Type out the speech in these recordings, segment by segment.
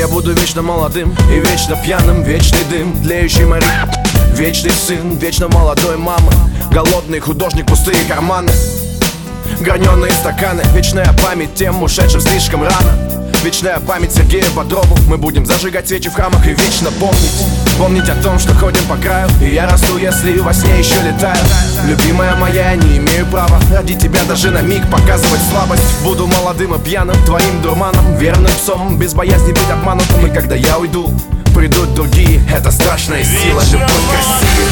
Я буду вечно молодым и вечно пьяным. Вечный дым, тлеющий морик, вечный сын, вечно молодой мамы. Голодный художник, пустые карманы, граненые стаканы. Вечная память тем, ушедшим слишком рано. Вечная память Сергею Бодрову. Мы будем зажигать свечи в храмах и вечно помнить о том, что ходим по краю. И я расту, если во сне еще летаю. Любимая моя, я не имею права ради тебя даже на миг показывать слабость. Буду молодым и пьяным, твоим дурманом, верным псом, без боязни быть обманутым. И когда я уйду, придут другие. Это страшная сила, любовь к России.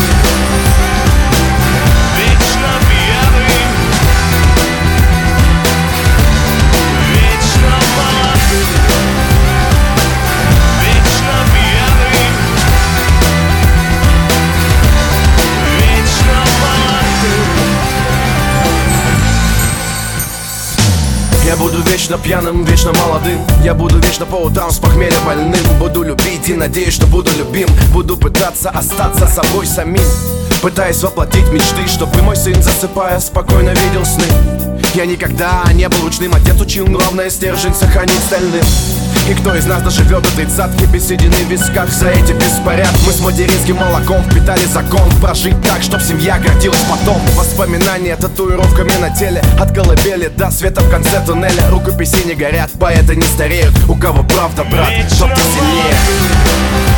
Я буду вечно пьяным, вечно молодым. Я буду вечно по утрам с похмелья больным. Буду любить и надеюсь, что буду любим. Буду пытаться остаться собой самим, пытаясь воплотить мечты, чтобы мой сын, засыпая, спокойно видел сны. Я никогда не был ручным, отец учил, главное стержень сохранить стальным. И кто из нас доживет до тридцатки без седины в висках за эти беспорядки? Мы с материнским молоком впитали закон прожить так, чтоб семья гордилась потом. Воспоминания татуировками на теле, от колыбели до света в конце туннеля. Рукописи не горят, поэты не стареют. У кого правда, брат, тот сильнее.